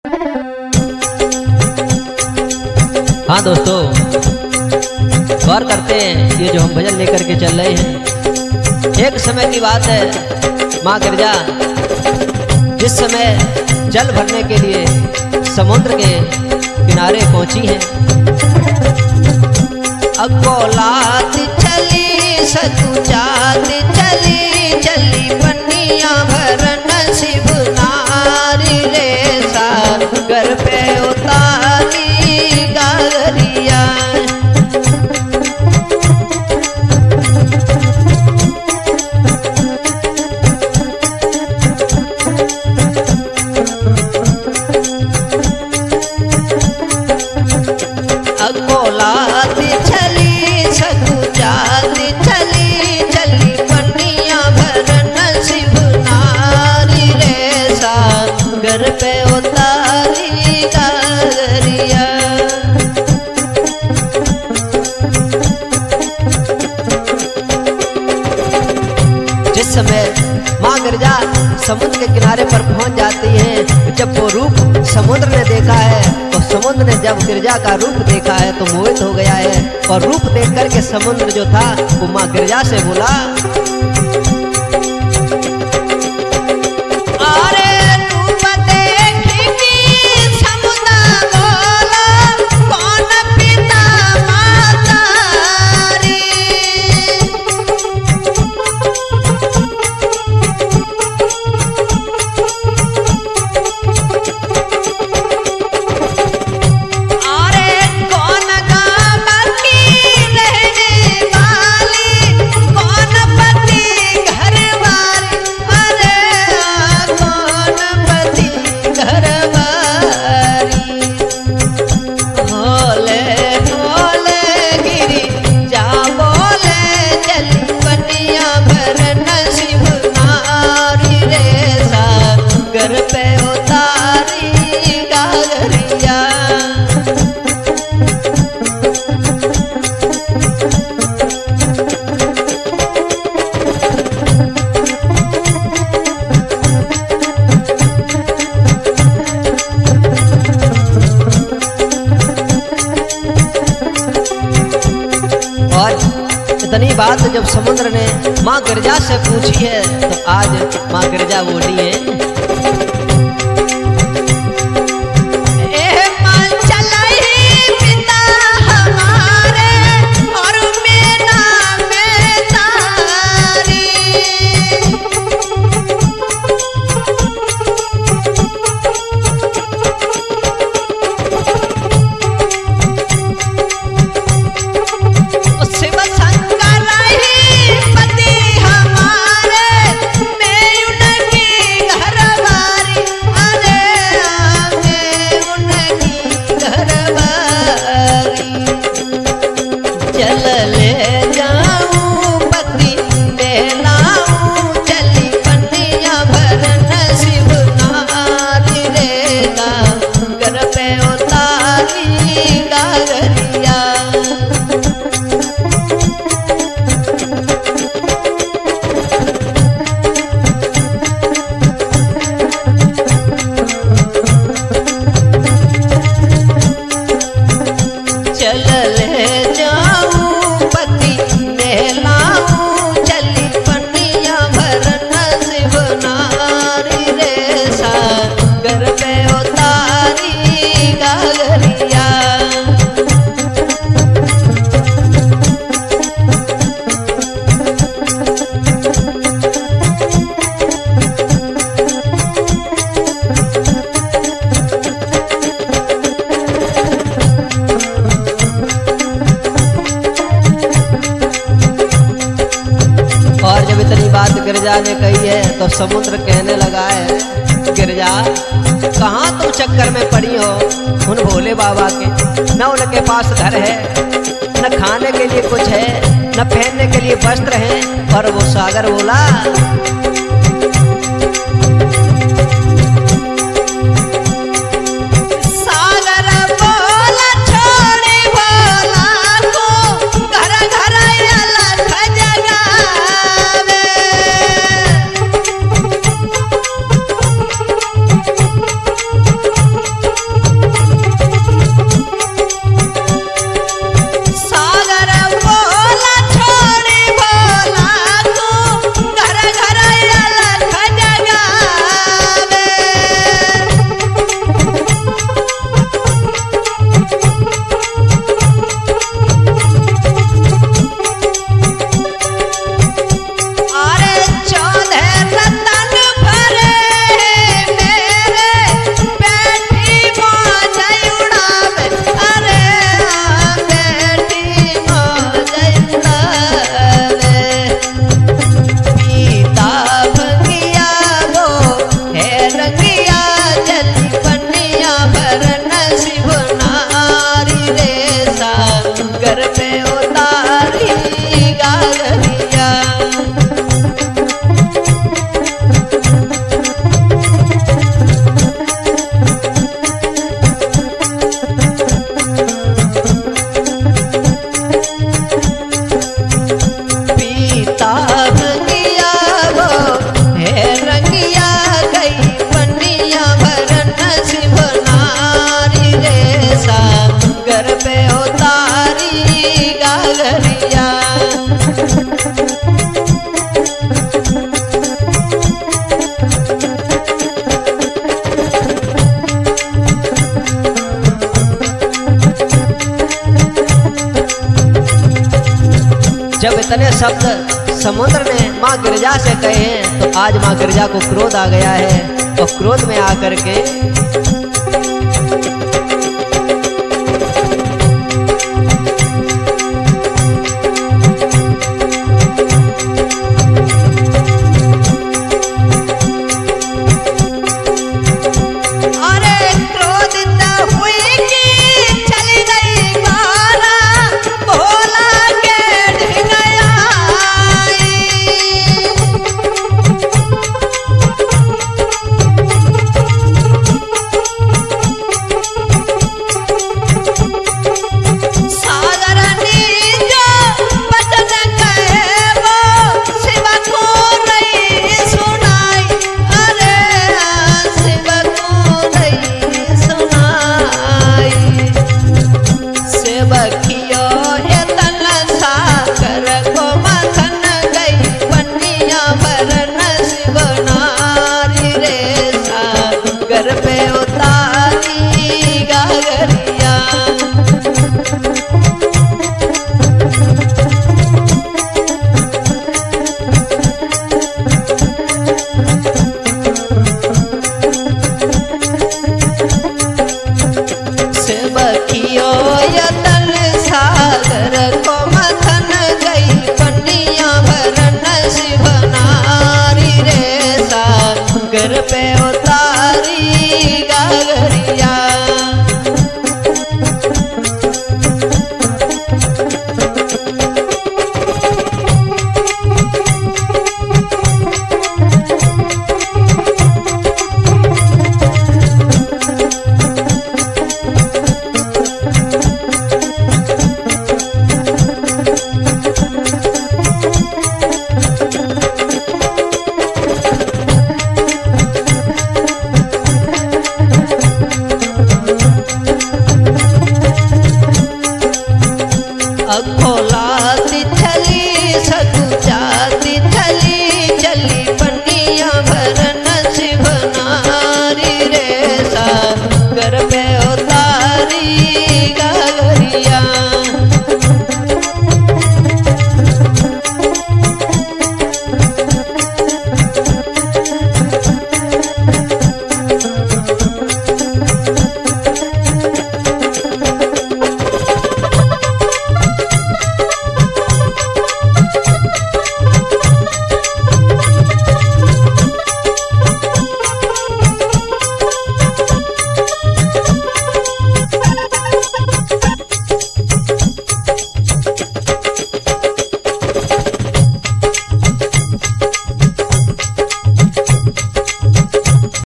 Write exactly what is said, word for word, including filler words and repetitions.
हाँ दोस्तों, गौर करते हैं ये जो हम भजन लेकर के चल रहे हैं। एक समय की बात है, माँ गिरजा जिस समय जल भरने के लिए समुद्र के किनारे पहुंची हैं। अकोलात चली सतुजात चली चली पनिया भरन शिव नारी रे सागर पे उतारी गागरिया। अकोलात चली सतुजात चली चली पनिया भरन शिव नारी रे सागर पे उतारी गागरिया। जिस समय माँ गिरजा समुद्र के किनारे पर पहुंच जाती है, जब वो रूप समुद्र ने देखा है तो समुद्र ने जब गिरजा का रूप देखा है तो मोहित हो गया है। और रूप देख करके समुद्र जो था वो माँ गिरजा से बोला, पे उतारी गागरिया। और इतनी बात जब समुद्र ने माँ गिरजा से पूछी है तो आज माँ गिरजा बोली है, गिरजा ने कही है तो समुद्र कहने लगा है, गिरजा कहाँ तुम चक्कर में पड़ी हो उन भोले बाबा के। न उनके पास घर है, न खाने के लिए कुछ है, न पहनने के लिए वस्त्र है। और वो सागर बोला, इतने शब्द समुद्र ने माँ गिरजा से कहे हैं तो आज माँ गिरजा को क्रोध आ गया है और क्रोध में आकर के